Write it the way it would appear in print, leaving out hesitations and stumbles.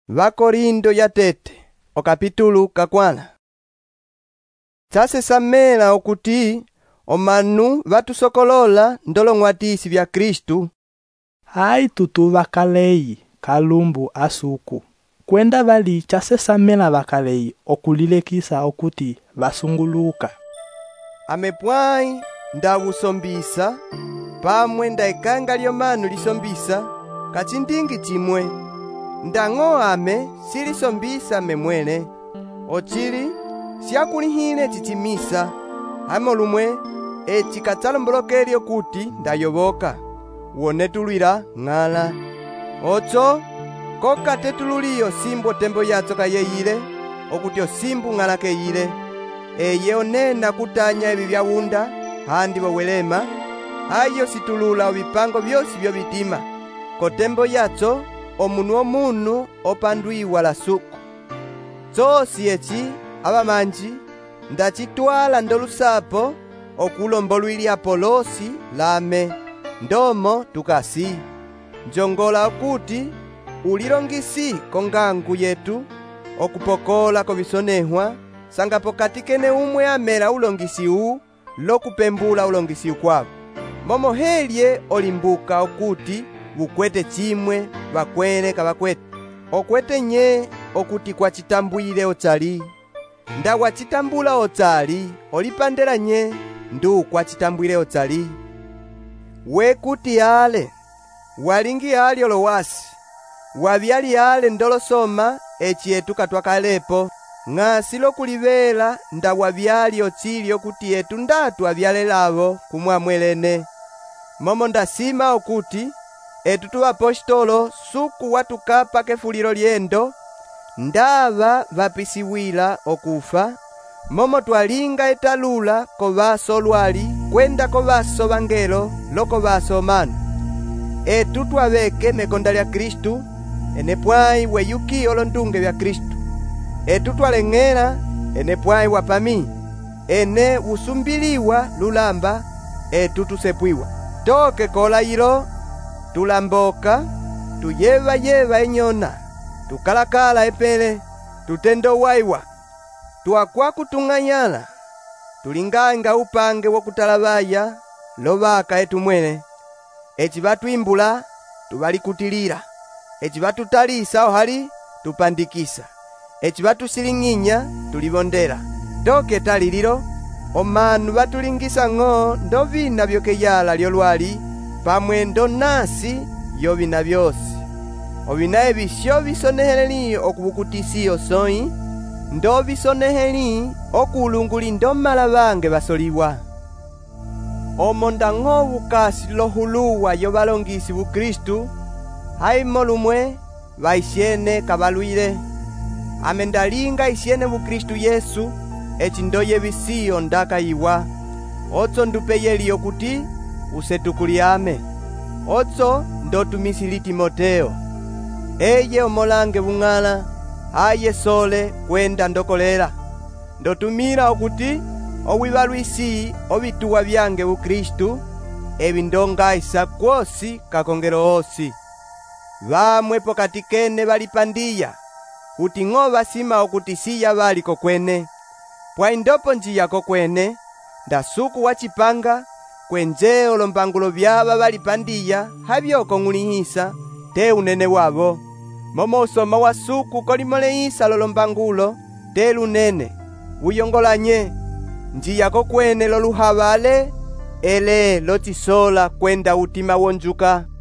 Vakorindo yatete okapitulu kakwana. Tasesamela okuti omanu vatusokolola ndolong'watisi vya Kristu. Hai tutu vakalei kalumbu asuku. Kwenda vali chasesamela vakalei okulilekisa okuti vasunguluka. Amepwai ndawusombisa pamwe ndaikanga lyomanu lisombisa kachindingi chimwe. Ndang'o ame silisombisa memwene ochili siakulihile chichimisa hamo lumwe eci kachalombolokeli okuti ndayoboka wonetulwila ng'ala ocho kokatetululiyo simbo tembo yacho kayeyile okuti osimbu ng'ala keyile eye onena kutanya ebi byawunda handi bowelema ayo situlula obipango byosi byo bitima kotembo yacho omunu omunu opandwiwa la suku. Chosi eci abamanji ndachitwala ndolusapo okulombolwili Apolosi lame ndomo tukasi njongola okuti ulilongisi kongangu yetu okupokola kobisonehwa sangapo katikene umwe amela ulongisi u lokupembula ulongisi ukwabo momo helye olimbuka okuti bukwete chimwe bakwele kabakwete okwete nye okuti kwa chitambwile ochali ndawa chitambula ochali olipandela nye ndu kwa chitambwile ochali wekuti ale walingi ali olowasi wabyali ale ndolosoma echietu katwakalepo ng'asi lokulibela ndawa byali ochili okuti etu ndatu abyalelabo kumwamwelene momo ndasima okuti etu tu apostolo suku watukapa kefulilo lyendo ndaba vapisiwila okufa momo twalinga etalula kobaso lwali kwenda kobaso bangelo loko baso manu etu twabeke mekonda lya Kristu enepwai weyuki olondunge bya Kristu etu twaleng'ela enepwai wapami ene usumbiliwa lulamba etu tusepwiwa toke kolayilo tulamboka tuyeva enyona tukalakala epele tutendo waiwa tuakwa kutung'anyala tulinganga upange wokutalabaya lobaka etu mwene eci batwimbula tubalikutilila eci batutalisa ohali tupandikisa eci batusiling'inya tulibondela toke talililo omanu batulingisa ng'o ndovina byokeyala lyolwali pamwe ndonasi yobina byosi obina ebisyo bisoneheli okubukutisi osoi ndo bisoneheli okulunguli ndomala bange basolibwa omo ndang'o bukasi lohuluwa yobalongisi bu Kristu haimo lumwe baisiene kabalwile amendalinga isiene bu Kristu Yesu echindoye bisiyo ndakayiwa ocho ndupeyeli okuti usetukuliame ocho ndotumisili Timoteo eye omolange bung'ala aye sole kwenda ndokolela ndotumira okuti owibalwisi obituwa byange bu Kristu ebindongaisa kwosi kakongero osi bamwe pokatikene balipandiya kuti ng'o basima okuti siya baliko kwene pwaindopo njiyako kwene ndasuku wachipanga kwenje olombangulo byaba balipandiya habyoko ng'ulihisa te unene wabo momo usoma wa suku kolimolehisa lolombangulo te lunene uyongolanye njiyako kwene loluhabale ele lochisola kwenda utima wonjuka